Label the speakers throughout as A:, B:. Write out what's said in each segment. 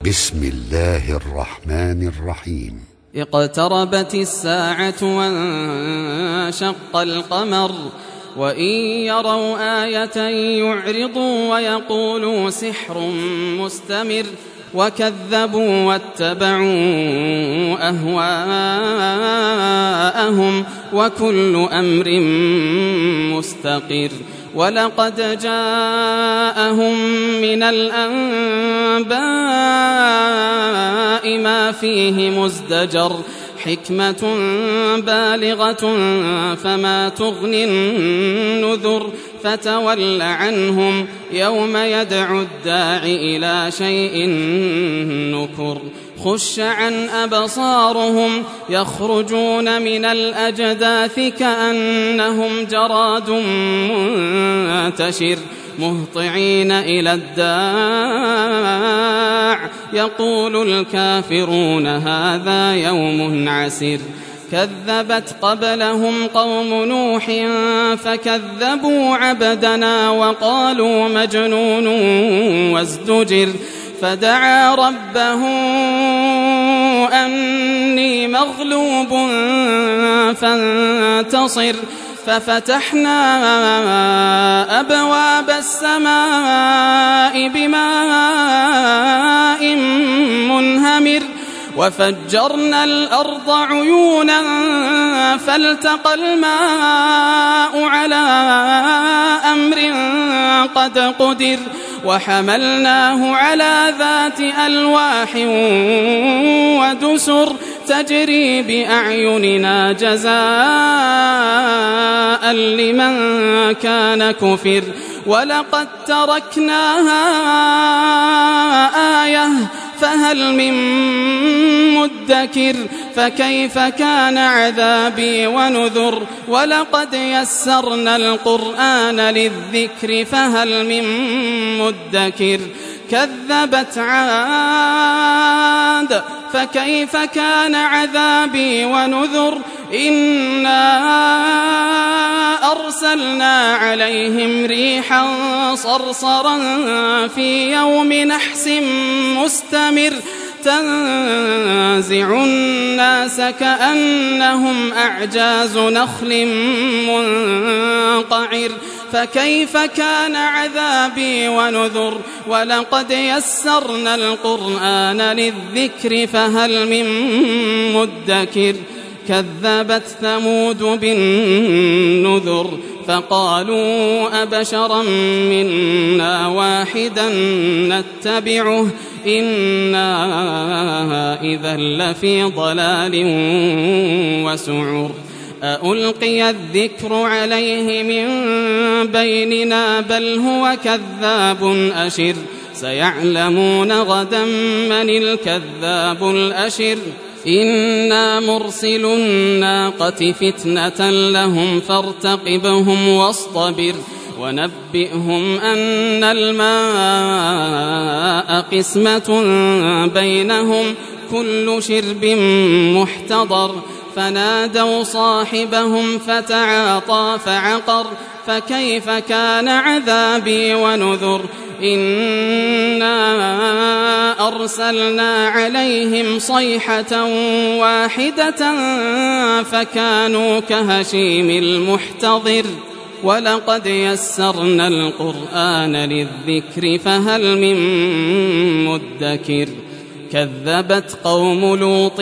A: بسم الله الرحمن الرحيم.
B: اقتربت الساعة وانشق القمر وإن يروا آية يعرضوا ويقولوا سحر مستمر وكذبوا واتبعوا أهواءهم وكل أمر مستقر. ولقد جاءهم من الأنباء ما فيه مزدجر حكمة بالغة فما تغني النذر فتول عنهم يوم يدعو الداع إلى شيء نكر. خش عن أبصارهم يخرجون من الأجداث كأنهم جراد منتشر مهطعين إلى الداع يقول الكافرون هذا يوم عسر. كذبت قبلهم قوم نوح فكذبوا عبدنا وقالوا مجنون وازدجر. فدعا ربه أني مغلوب فانتصر. ففتحنا أبواب السماء بماء منهمر وفجرنا الأرض عيونا فالتقى الماء على أمر قد قدر وحملناه على ذات ألواح ودسر تجري بأعيننا جزاء لمن كان كفر. ولقد تركناها آية فهل من مدكر. فكيف كان عذابي ونذر. ولقد يسرنا القرآن للذكر فهل من مدكر. كذبت عاد فكيف كان عذابي ونذر. إنا أرسلنا عليهم ريحا صرصرا في يوم نحس مستمر تنزع الناس كأنهم أعجاز نخل منقعر. فكيف كان عذابي ونذر. ولقد يسرنا القرآن للذكر فهل من مدكر. كذبت ثمود بالنذر فقالوا أبشرا منا واحدا نتبعه إنا إذا لفي ضلال وسعر. أألقي الذكر عليه من بيننا بل هو كذاب أشر. سيعلمون غدا من الكذاب الأشر. إنا مرسل الناقة فتنة لهم فارتقبهم واصطبر ونبئهم أن الماء قسمة بينهم كل شرب محتضر. فنادوا صاحبهم فتعاطى فعقر. فكيف كان عذابي ونذر. إنا أرسلنا عليهم صيحة واحدة فكانوا كهشيم المحتضر. ولقد يسرنا القرآن للذكر فهل من مدكر. كذبت قوم لوط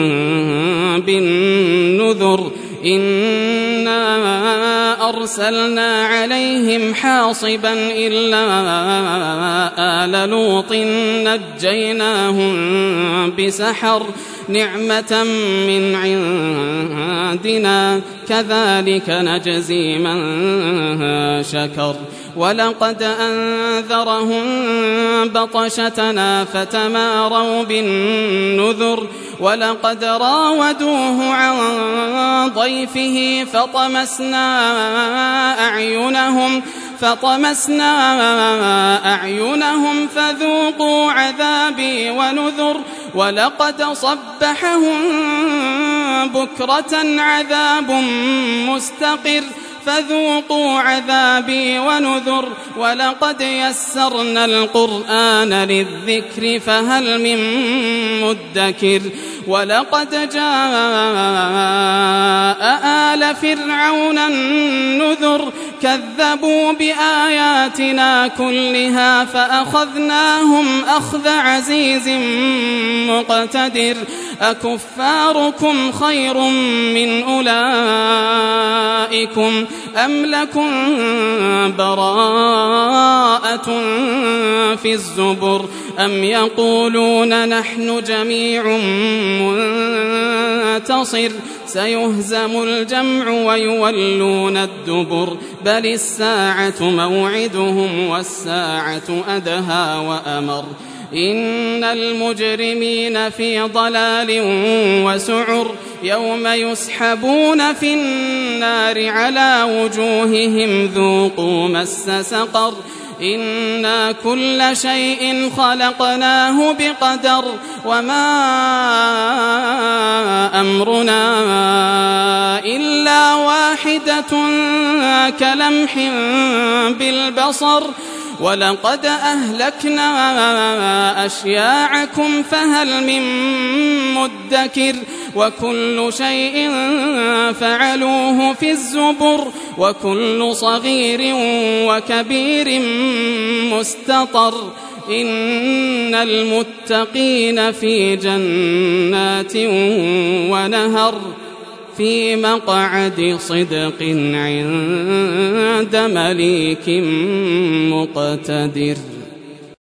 B: بالنذر إنا أرسلنا عليهم حاصبا إلا آل لوط نجيناهم بسحر نعمة من عندنا كذلك نجزي من شكر. ولقد أنذرهم بطشتنا فتماروا بالنذر. ولقد راودوه عن ضيفه فطمسنا أعينهم فذوقوا عذابي ونذر. ولقد صبحهم بكرة عذاب مستقر. فذوقوا عذابي ونذر ولقد يسرنا القرآن للذكر فهل من مدكر ولقد جاء آل فرعون النذر كذبوا بآياتنا كلها فأخذناهم أخذ عزيز مقتدر أكفاركم خير من أولئكم أم لكم براءة في الزبر أم يقولون نحن جميع منتصر سيهزم الجمع ويولون الدبر بل الساعة موعدهم والساعة أدهى وأمر إن المجرمين في ضلال وسعر يوم يسحبون في النار على وجوههم ذوقوا مس سقر إنا كل شيء خلقناه بقدر وما أمرنا إلا واحدة كلمح بالبصر ولقد أهلكنا أشياعكم فهل من مدكر وكل شيء فعلوه في الزبر وكل صغير وكبير مستطر إن المتقين في جنات ونهر في مقعد صدق عند مليك مقتدر.